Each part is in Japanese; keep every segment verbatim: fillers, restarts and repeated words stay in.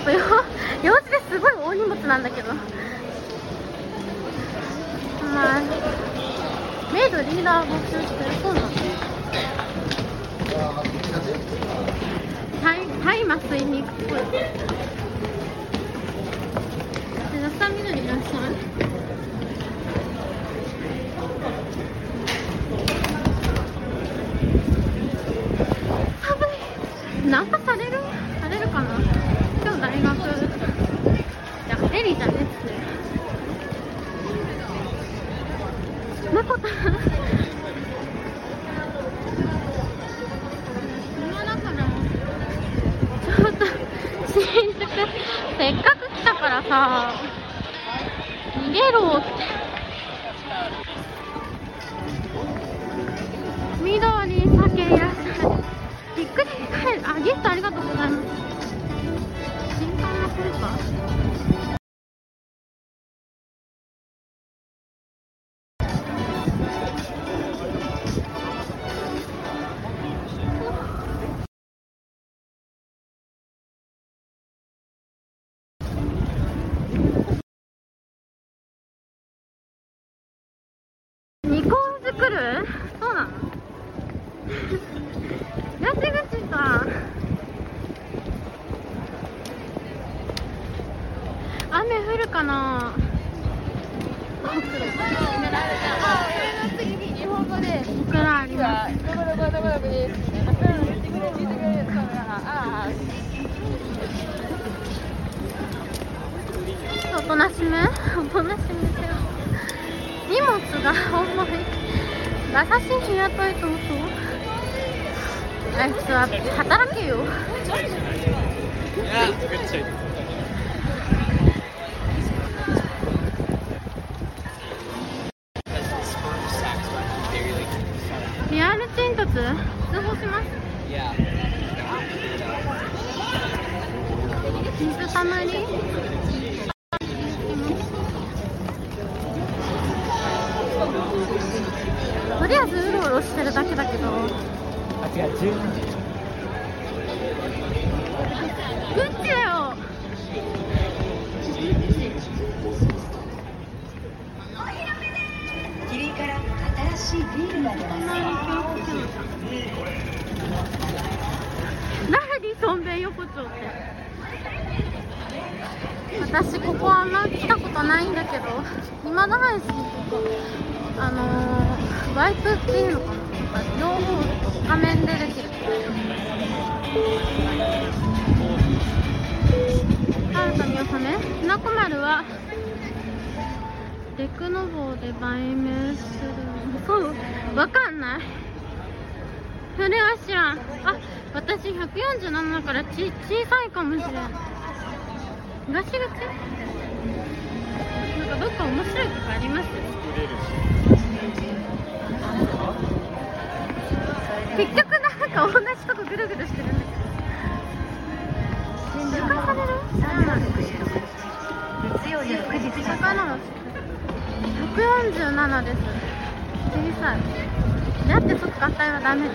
とよ用事ですごい大荷物なんだけど、まあメイドリーダー募集してるそうなの。タイタイ麻酔に行くっぽい。でなさみどりいらっしゃる。ナンパされるされるかな。今日大学いやレリーじゃねっつって猫た今だからちょっと新宿せっかく来たからさ逃げろって。緑酒いらっしゃい。びっくり返る。あ、ギフトありがとうございます。新刊のスーパー。にこ作る？そうなの？ガチガチさ。雨降るかな。日本語でいくらあります。おとなしめおとなしめって荷物が重い。優しい日雇いとそうあいつは働けよ。リアル沈突通報します。水たまりとりあえずうろうろしてるだけだけど。あ、違う、じゅうにじ。グッチだよ。 霧から新しいビールが出ます。 何ソンベイ横丁って。私ここあんま来たことないんだけど、今田配信とかあのー、ワイプっていうのかな、両方画面でできる。ハルトに収めきなこ丸はデクノボーで売名する。そうわかんない。それは知らん。あ、私ひゃくよんじゅうななだからち小さいかもしれん。ガシガチなんかどっか面白いとこあります？結局なんか同じとこぐるぐるしてるんだけど。時間される？ 月曜夜くじ時間なの？ひゃくよんじゅうななです。小さい。だってそっか合体はダメです。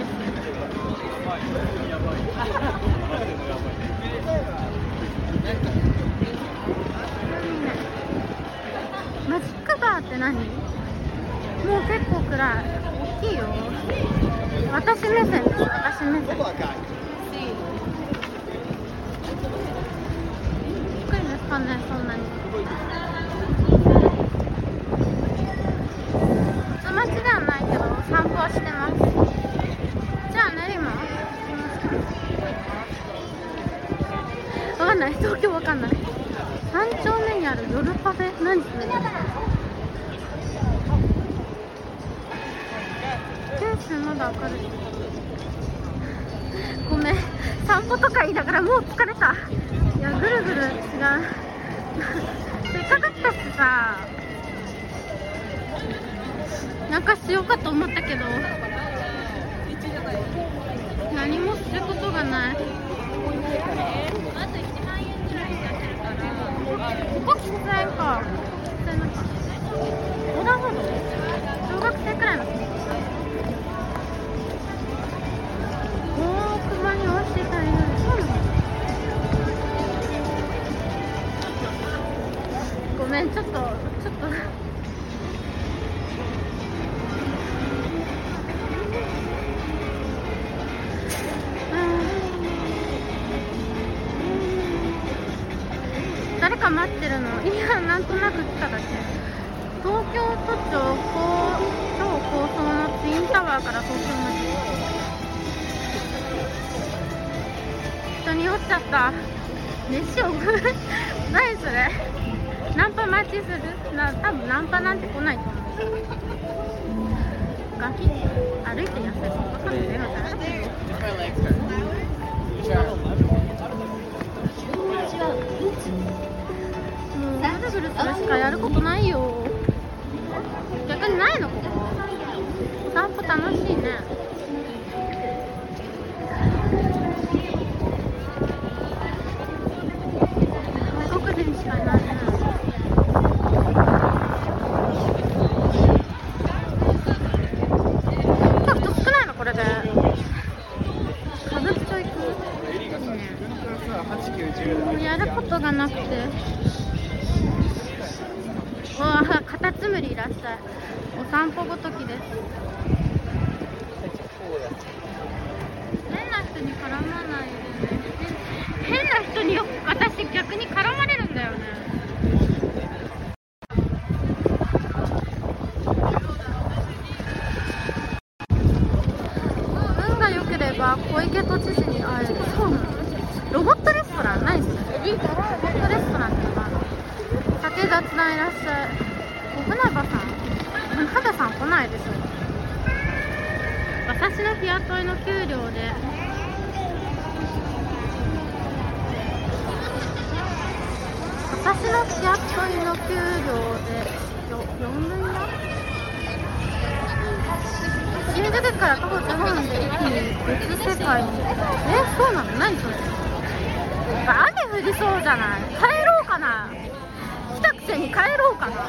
マジックバーって何？もう結構暗い。大きいよ。私目線です。私目線。びっくりですかね、そんなに。お待ちではないけど散歩はしてます。じゃあね、今わかんない。東京わかんない。三丁目にある夜パフェ。何それ？九州まだ明るい。ごめん、散歩とか言いながらもう疲れた。いや、ぐるぐる違うせっかく来たしさ、なんかしようかと思ったけど何もすることがない。まずいちまんえんぐらいになってるから、ここ喫煙か。喫煙なんか横断歩道、小学生くらいの。おー、熊に落ちてたり。そうなの？ はなんとなく来ただけ。東京都庁高超高層のツインタワーから東京まで。人に酔っちゃった。飯を食う何それ。ナンパ待ちするな。多分ナンパなんて来ないと思う。ガキ歩いて痩せることで出るんじゃない？もうぐるぐるするしかやることないよ。逆にないのここ。お散歩楽しいね。外国人しかいないね。人少ないのこれで。歌舞伎町行く。いいね。やることがなくて。わあ、カタツムリいらっしゃい。お散歩ごときです。変な人に絡まないでね。変な人によく私逆に絡まれるんだよね。運が良ければ小池都知事に会える。そうなの？ロボットレストランないっすね。ロボットレストランってのがある。竹雑談いらっしゃい。船場さん、畑さん来ないでしょ。私の日雇いの給料で私の日雇いの給料でよんぶんの新宿駅から徒歩じゅうごふんで一気に別世界に。え、そうなの？何それ。雨降りそうじゃない？帰ろうかな。来たくせに帰ろうかな。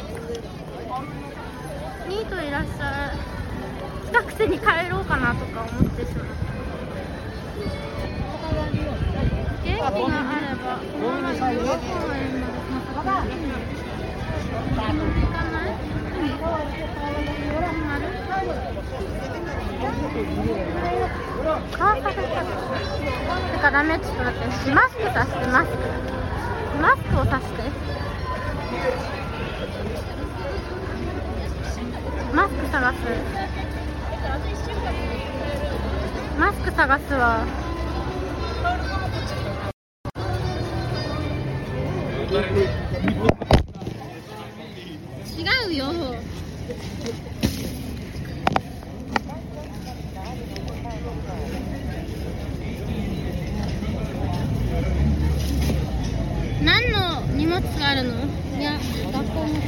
ニートいらっしゃい。来たくせに帰ろうかなとか思ってしまう。元気があればこのまま遊園まで行かない？川崎だからダメ。ちょっと待って、マスクさして。マスクマスクをさして。マスク探す。マスク探すわ。違うよ。何の荷物があるの？いや、学校の。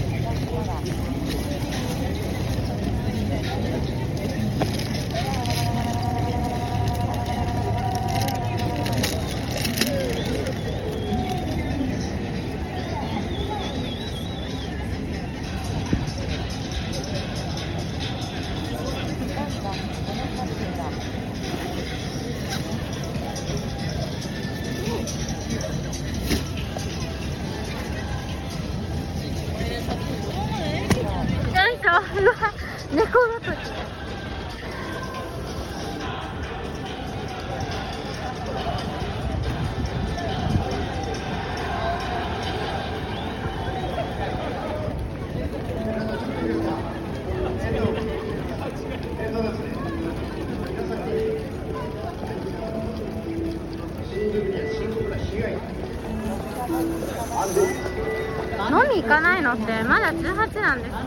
猫ごとき。飲み行かないのってまだじゅうはちなんですよ。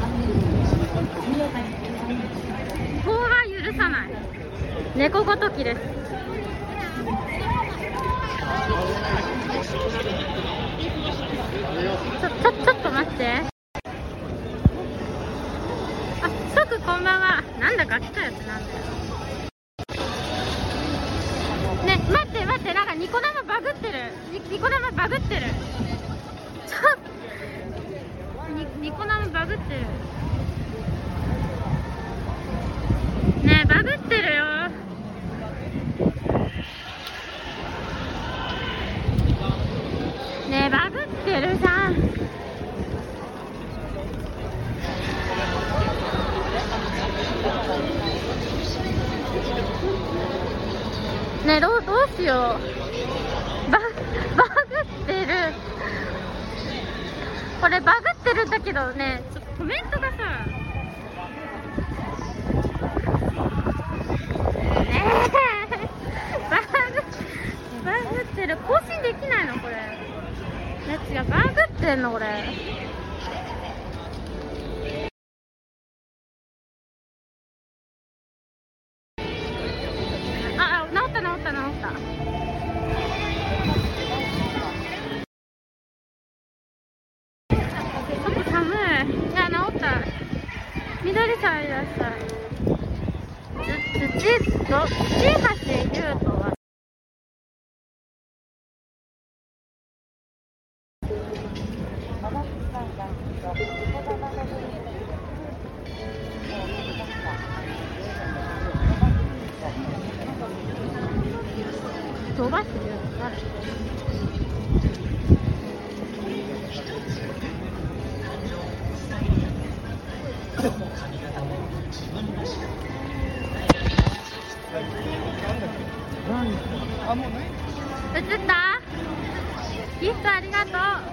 法は許さない。猫ごときです。ちょ、ちょ、ちょっと待って。あ、即こんばんは。なんだか来たやつなんだよ。ね、待って待って、なんかニコ生バグってる。ニ、ニコ生バグってる。ちょ、ニ、ニコ生バグってる。ねえ、バグってるよ。ねえ、バグってるじゃん。ねえ、どう、どうしよう。バ、バグってる。 これバグってるんだけどね、ちょっとコメントがさねえバグバグってる。更新できないのこれ。やつがバグってんのこれ。あ、治った治った治った。ちょっと寒い。いや、治った。緑さんいらっしゃい。土土土橋優斗は飛ばしてるの誰？映った？ギフトありがとう。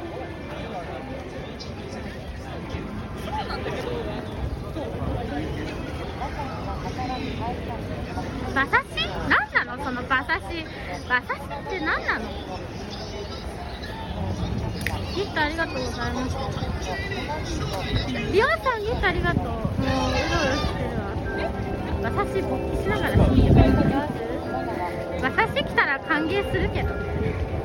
馬刺し？何なのその馬刺し。馬刺しって何なの？ギフトありがとうございます。リオンさんギフトありがとう。もううろうろしてるわ。馬刺し勃起しながら聞いてくれてます？馬刺し来たら歓迎するけどね。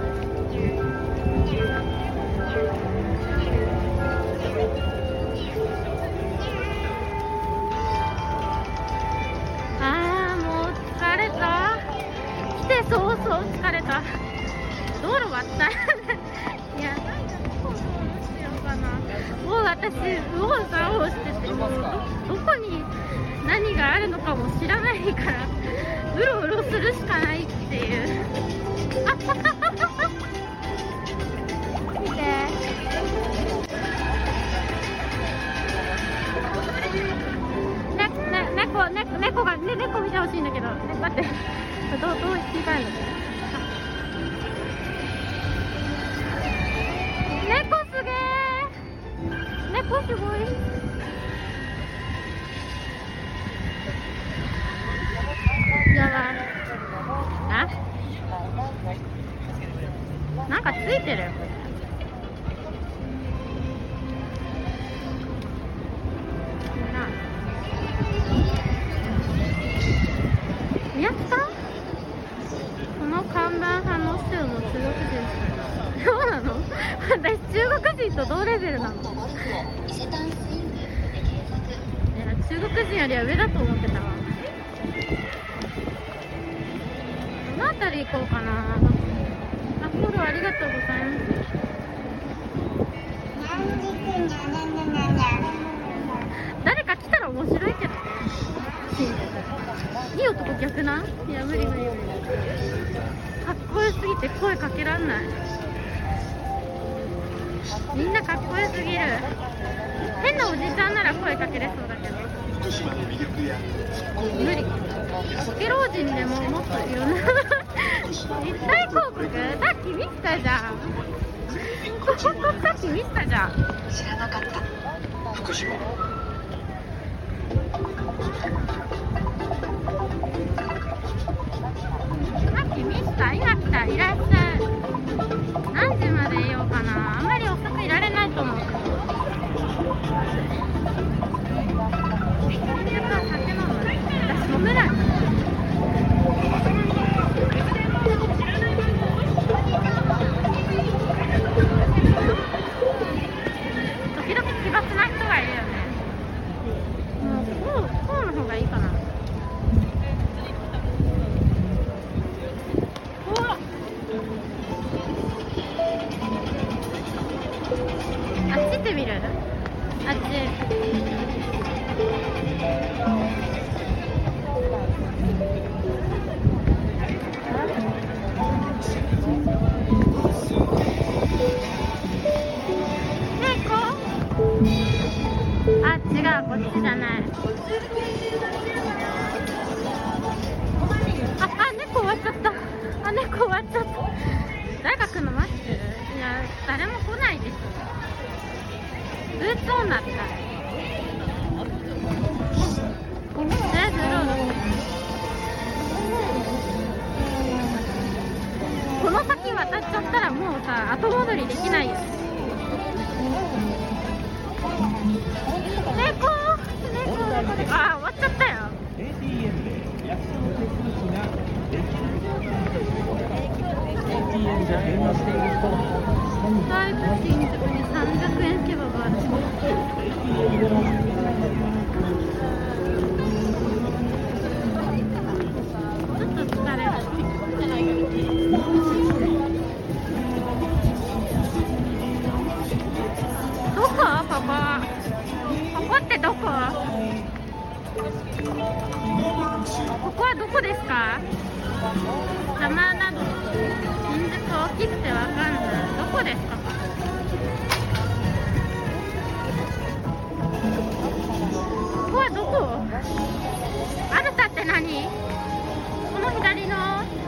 あーもう疲れた。来て早々疲れた。道路割ったいや、なんかどうしようかな。もう私右往左往してて、もう ど, どこに何があるのかも知らないからうろうろするしかないっていう見てね、ね、猫、ね、猫が、ね、猫見てほしいんだけど、ね、待ってどう、どう聞いたんだっけ。猫すげー。猫すごい。やばい。あ？なんかついてる。宮津さん？この看板派の人も中国人。そうなの？私中国人と同レベルなの？いや、中国人よりは上だと思ってたわ。どの辺り行こうかな。あ、フォローありがとうございます。誰か来たら面白いけどね。いい男逆な？いや無理無理無理。かっこよすぎて声かけらんない。みんなかっこよすぎる。変なおじちゃんなら声かけれそうだけど無理。ポケ老人でももっといろんな立体広告さっき見てたじゃんさっき見てたじゃん。 知らなかった。福島さっき見てた。今来た。いらっしゃい。何時までいようかな。あんまり遅くいられないと思うけど。やっぱ酒飲む。私飲めない。時々奇抜な人がいるよね。 もうさ後戻りできないよ。猫猫猫、あー終わっちゃったよ。タイプ新宿にさんびゃくえんケバブある。ちょっと疲れる。どこパパ、ここってどこ？ここはどこですか？ざまなど新宿大きくてわかんない。どこですか？ここはどこ？アルタって何？この左の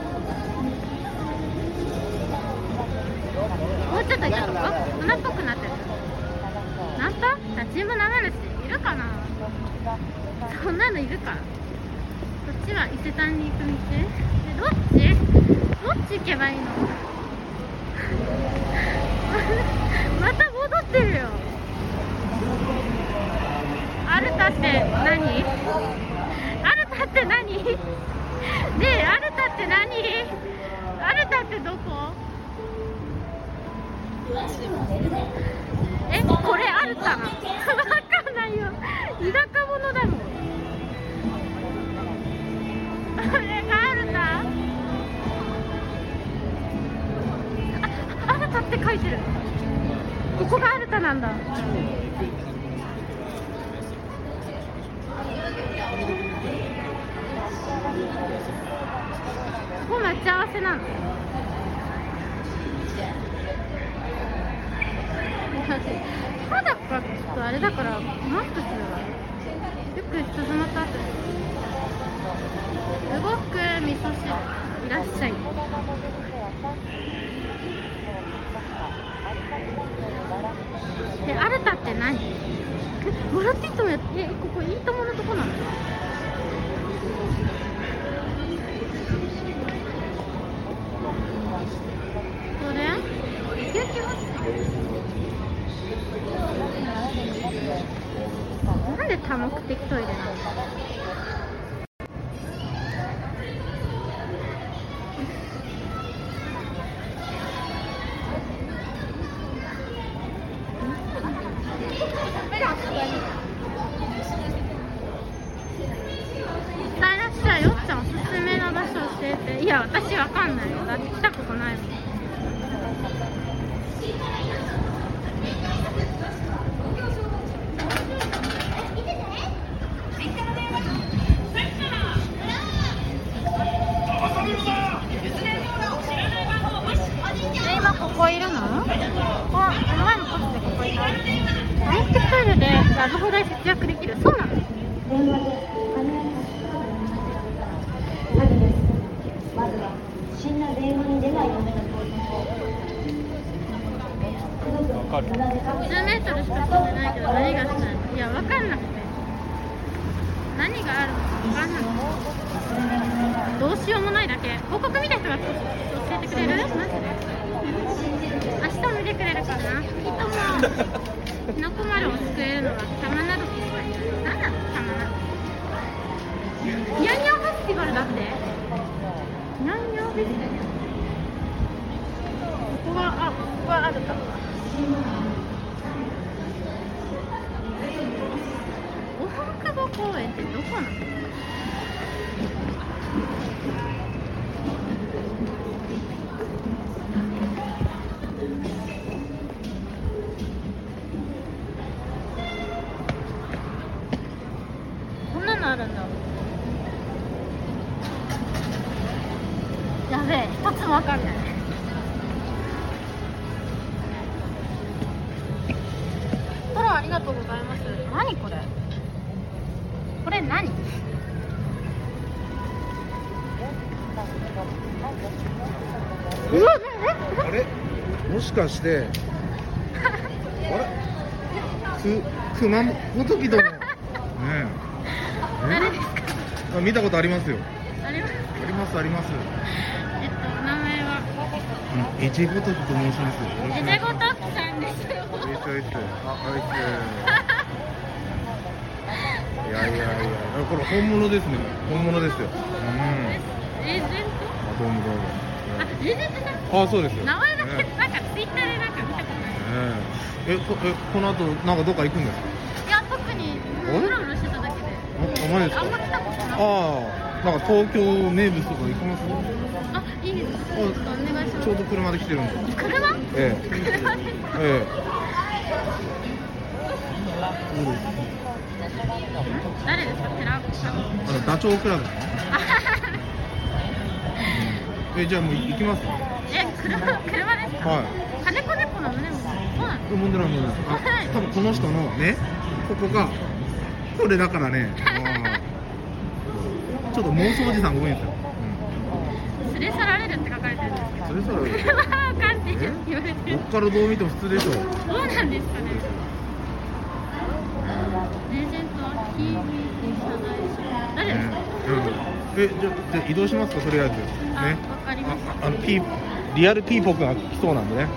もうちょっと行ったとこ？船っぽくなってる。なんと？立ち芋生主いるかな？そんなのいるか？こっちは伊勢丹に行く道？え、どっち？どっち行けばいいの？また戻ってるよ。アルタって何？アルタって何？ねえ、アルタって何？アルタってどこ？え、これアルタなの？わかんないよ。田舎者だもん。これがアルタ？あ、アルタって書いてる。ここがアルタなんだ。ここ待ち合わせなの？まだかちょっとあれだからマスクするわ。よく進まった後動く味噌汁いらっしゃい。え、アルタって何？もらっていいともやって、え、ここいいとものとこなの？これ？救急ホスなんで多目的トイレなの？いらっしゃい。よっちゃんおすすめの場所教えて。いや、私わかんないよ。だって来たことないもん。今ここいるの？あ、前のポストでここいた。多目的トイレでラブホ代節約できる。そうなの？ まずは不審な電話に出ないための方法。 じゅうメートルしか進んでないけど何がしたいの？いや、わかんなくて何があるのかわかんなくてどうしようもないだけ。広告見た人が教えてくれる？マジで明日も見てくれるかな。きっともうきのこ丸を救えるのは玉などきしかいない。何なの玉などき？ニャンニャンフェスティバルだって。ニャンニャンフェスティバル。ここは、あ、ここはあるか。大久保公園ってどこなの？こんなのあるんだ。やべえ、一つもわかんない。フォローありがとうございます。何これ？これ何？うわ、 あれ？もしかしてあれ？く熊本木殿ねえ。 誰ですか？ あ、見たことありますよ。 あります。 ありますあります。 えっと名前はエジェゴトキと申します。 エジェゴトキさんですよ。 あ、あいつ。いやいやいや、これ本物ですね。本物ですよ。うん。 エージェント？ あ、どうもどうも。 あ、エージェントさん。 あ、そうですよ。 名前だけ、なんかツイッターでなんか見たことない。 え、こえこの後なんかどっか行くんですか？ いや、特にうろうろしてただけで。 あ、マジですか？ あんま来たことない。 ああ、なんか東京名物とか行きます？ あ、いいです。ちょっとお願いします。 ちょうど車で来てるんで。 車？ ええ。 車で。 ええ。 誰ですか？寺子さん。 あのダチョウ倶楽部。え、じゃあもう行きます？ え、車、車ですか？ はい。 金子猫の胸も。そうなんです。 問題ない問題ない。あ、多分この人のね、ここがこれだからね。ちょっと妄想おじさんが多いんですよ。 連れ去られるって書かれてるんですけど。 それそれ。 車はあかんって言われてる。 どっからどう見ても普通でしょう。 そうなんですかね。レジェンドはキービー謝罪書。誰ですか？ え、じゃあ移動しますか、とりあえず。ね。 あ、わかりました。 あのピーリアルピーポークが来そうなんでね。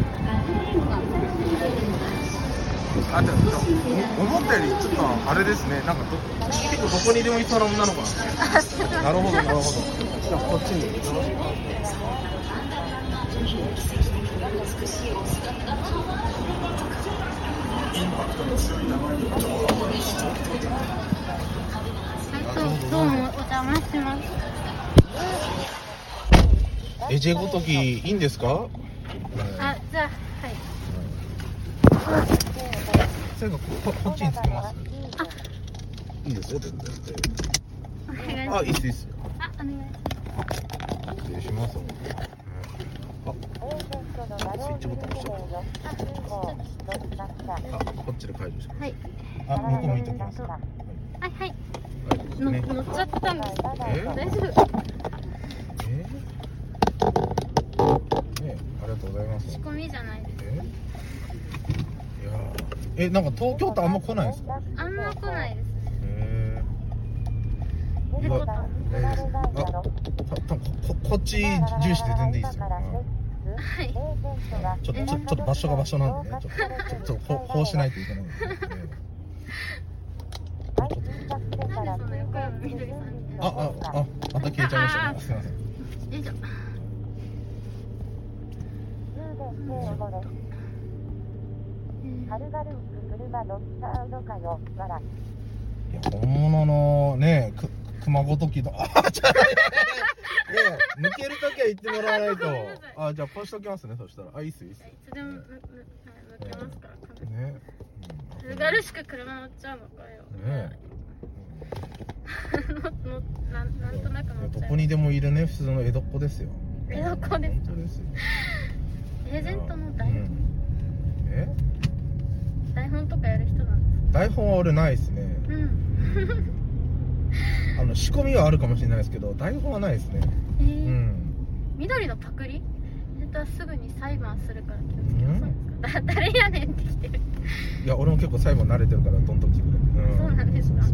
あ、でも思ったよりちょっとあれですね。なんかど結構どこにでもいそうな女の子なんですね。なるほどなるほど。じゃあこっちに。 どうもお邪魔します。 エジェゴトキいいんですか？ あ、じゃあはい。 最後 こ, こっちにつけます。 あ、 いいですよ全然。 お願いします。 あ、いいっすいいっす。 あ、お願いします。 失礼します。あ、スイッチボタン押しちゃった。あ、こっちで解除します。 はい。 あ、向こう向いてきます。 はいはい。 はいね、 の乗っちゃったんですけど、 えー、 大丈夫？ えー、ね、ありがとうございます。 仕込みじゃないです。 えー、いやえ、なんか東京ってあんま来ないですか？ あんま来ないですね。 へえー。 猫と。 えー、あ、たたここっち重視で全然いいですよ。 はい。 ちょっとちょちょっと場所が場所なんでね、ちょっとちょっとこうこうしないといけないんで、ね。 なんでそんな横山みどりさんみたいな。 あ、あ、あ、また消えちゃいましたね。すみません。 よいしょ。 いや、本物のね、く熊ごときの、あ、ちゃう。いやいや、抜けるときは言ってもらわないと。あ、じゃあこうしときますね。そしたら、あ、いいっすいいっす。 いつでもむむ抜けますから。 ね。 軽々しく車乗っちゃうのかよ。 ね。 のなんなんとなく乗っちゃう。 どこにでもいるね、普通の江戸っ子ですよ。 江戸っ子です。 本当ですよ。 エージェントの台本。 うん、え？ 台本とかやる人なんですか？ 台本は俺ないですね。 うん。 あの仕込みはあるかもしれないですけど、台本はないですね。 えー、 うん。 緑のパクリ？本当はすぐに裁判するから気をつけなさいですか？だ誰やねんって来てる。 いや、俺も結構裁判慣れてるからどんどん来てくれて。 うん、そうなんですか。そうそう、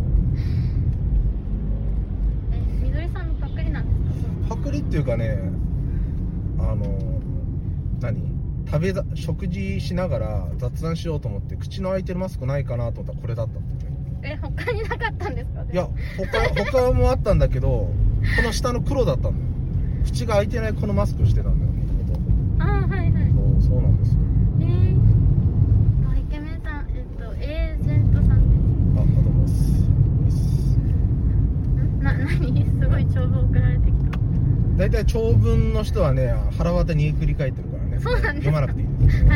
え、みどりさんのパクリなんですか？ パクリっていうかね、あの何？食べだ食事しながら雑談しようと思って口の開いてるマスクないかなと思ったらこれだったってね。 え、他になかったんですか？ いや、他他もあったんだけど、この下の黒だったんだよ。口が開いてないこのマスクをしてたんだよ、もともと。 ああ、はいはい。 そう、そうなんですよ。 えー、あ、イケメンさん、えっとエージェントさんです。 あ、ありがとうございます。 な、なに？すごい長文送られてきた。 大体長文の人はね、腹渡に繰り返ってるからね。 そうなんです。 読まなくていいです。 はい。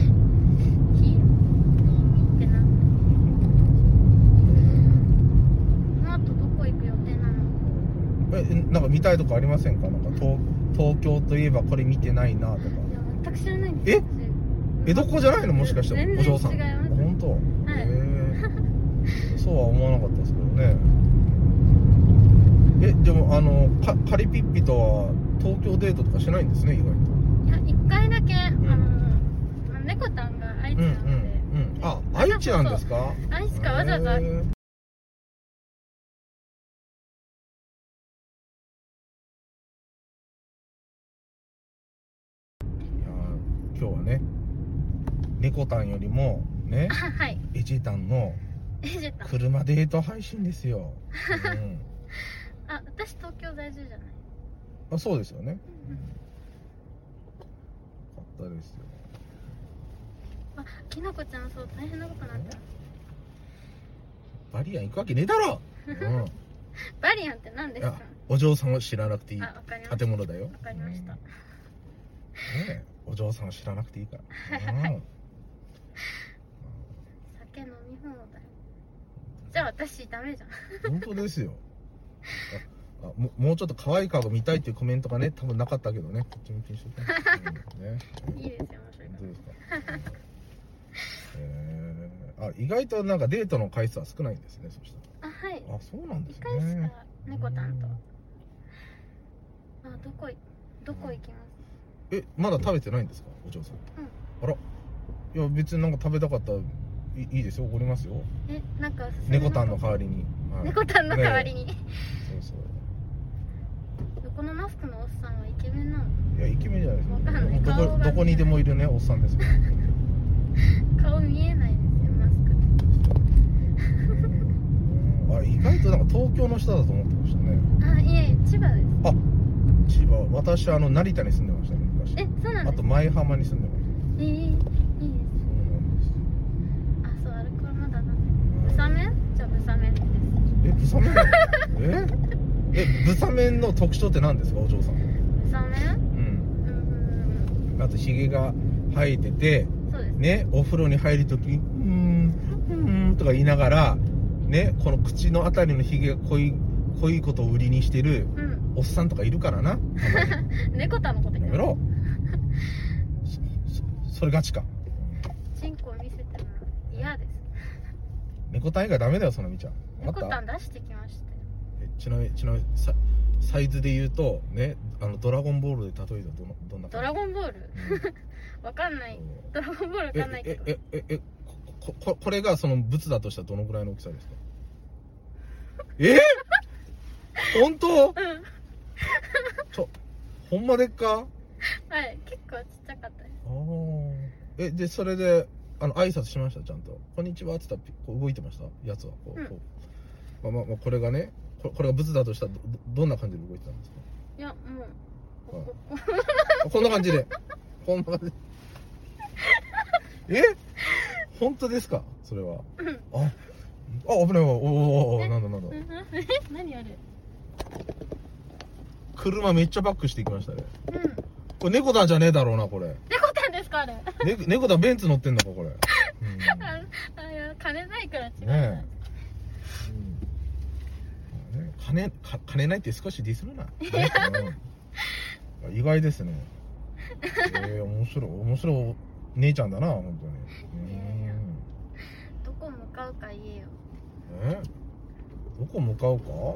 え、なんか見たいとこありませんか？なんか 東, 東京といえばこれ見てないなとか。いや、 全く知らないんです。 え、江戸っ子じゃないの？もしかして全然違います。 本当？ はい。 へー、そうは思わなかったですけどね。え、でもあのかカリピッピとは東京デートとかしないんですね、意外と。 いや、一回だけ、 うん、 あの猫たんが愛知なので。うんうんうん、 あ、愛知なんですか？ 愛知かわざわざ。 今日はね猫タンよりもねあ、はい。 エジタンのえじたん。 車デート配信ですよ、うん、 あ、私東京在住じゃない。 あ、そうですよね、 うん、 よかったですよ。 あ、きなこちゃん、そう大変なことになった。 バリアン行くわけねえだろ、うん、 バリアンって何ですか？ お嬢さんは知らなくていいあ、わかりました。 建物だよ。 わかりました。 うん、ねえ、お嬢さんは知らなくていいから。うん、 酒飲み放題。じゃあ私ダメじゃん。 本当ですよ。ああ、ももうちょっと可愛い顔が見たいっていうコメントがね多分なかったけどね、こっち向きにしといて、うんね、 いいですよ、面白いから。 本当ですか。えー、あ、意外となんかデートの回数は少ないんですね、そしたら。 あ、はい。 あ、そうなんです一回しね。 か猫たんと。あ、どこいどこ行きます？ え、まだ食べてないんですか、お嬢さん。 うん。 あら、いや別になんか食べたかったらいいいいですよ、おごりますよ。 え、なんかおすすめ猫タンの代わりに。はい、 猫タンの代わりに。 ね、そうそう。 このマスクのおっさんはイケメンなの？ いや、イケメンじゃないですわかんない。 どこ顔がどこにでもいるねおっさんですから。 顔見えないですよ、マスクうん、あ、意外となんか東京の人だと思ってましたね。 あ、いえ、千葉です。 あ、千葉、私あの成田に住んでましたね昔。 え、そうなんですか？ あと舞浜に住んでました。 えー、いいです。 そうなんですよ。 あ、そう、アルコールまだだね。ブサメン？じゃあブサメンです。 え、ブサメンなの？ええ、ブサメンの特徴って何ですか、お嬢さん。 ブサメン？ うん。 うん。 あとひげが生えてて、 そうですね、お風呂に入るときに、うーん、うーんとか言いながら、ね、この口のあたりのひげが濃い、濃いことを売りにしてるうん。 おっさんとかいるからな。たまに猫タンのこと言ってやめろ。そ、そ、それガチか。 チンコを見せても嫌です。 猫タン以外ダメだよ、そのみちゃん。わ猫かった？ タン出してきましたよ。 え、ちなみに、ちなみに、ササイズで言うと、ね、あの、ドラゴンボールで例えたらどの、どんな感じ？ ドラゴンボール？わかんない。ドラゴンボールわかんないけど。 え、え、え、え、こ、こ、これがその物だとしたらどのぐらいの大きさですか？え本当？ うん。 ちょ、ほんまでっか？ はい、結構ちっちゃかったです。 ああ。え、で、それで、あの、挨拶しました、ちゃんと。こんにちはって言ったら、こう動いてましたやつは。こう、 うん、 こう。まあまあ、これがね、これ、これが物だとしたらど、どんな感じで動いてたんですか？ いや、もう、ここ、 あ、こんな感じで。こんな感じで。え？本当ですか？それは。 うん。 あ、あ、危ないわ。おおおお、なんだなんだ。 え、何あれ？ 車めっちゃバックしていきましたね。 うん。 これ猫タンじゃねえだろうな、これ。 猫タンですかあれ？ ね、猫タンベンツ乗ってんのか、これ。うん、 あ、あ、いや、金ないから違う。 ねえ。うん、金、か、金ないって少しディスるな。ね、うん、意外ですね。えー、面白い、面白い姉ちゃんだな、本当に。うん、 どこ向かうか言えよ。 え、どこ向かうか？